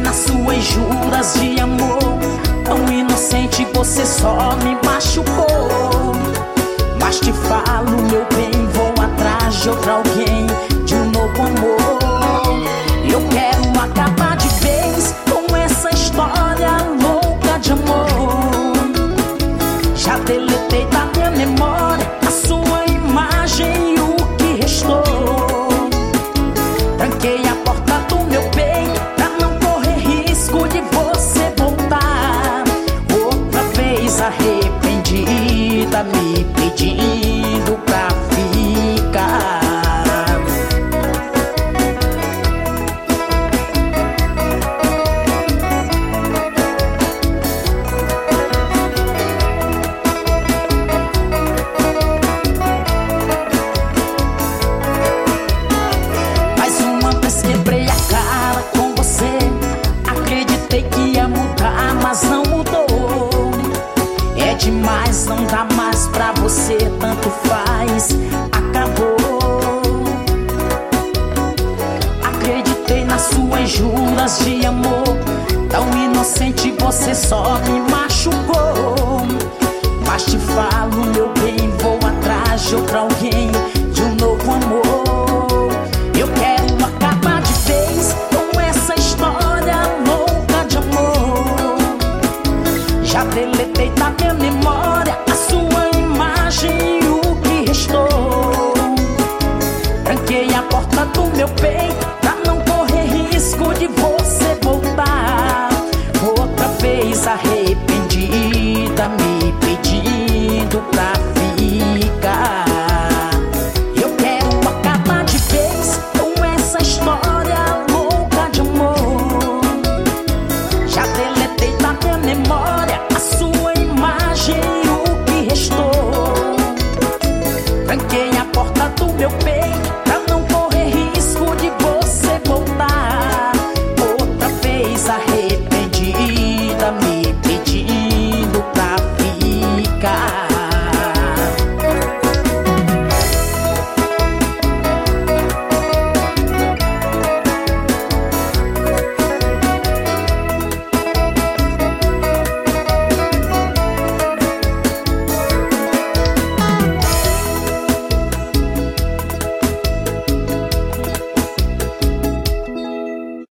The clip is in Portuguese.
nas suas juras de amor. Tão inocente, você só me machucou. Mas te falo, meu bem, vou atrás de outra alguém, de um novo amor. Eu quero acabar de vez com essa história louca de amor. Já deletei da minha memória a sua imagem e o que restou. Tranquei a porta do meu peito pra não correr risco de você voltar outra vez arrependida, me pedindo pra ficar. Mais uma vez quebrei a cara com você. Acreditei que ia mudar, mas não mudou. É demais, não dá mais pra você, tanto faz, acabou. Acreditei nas suas juras de amor. Tão inocente, você só me machucou. Mas te falo, meu bem, vou atrás de outra alguém, de um novo amor. Eu quero acabar de vez com essa história louca de amor. Já deletei da minha memória a sua imagem e o que restou. Tranquei a porta do meu peito pra não correr risco de você voltar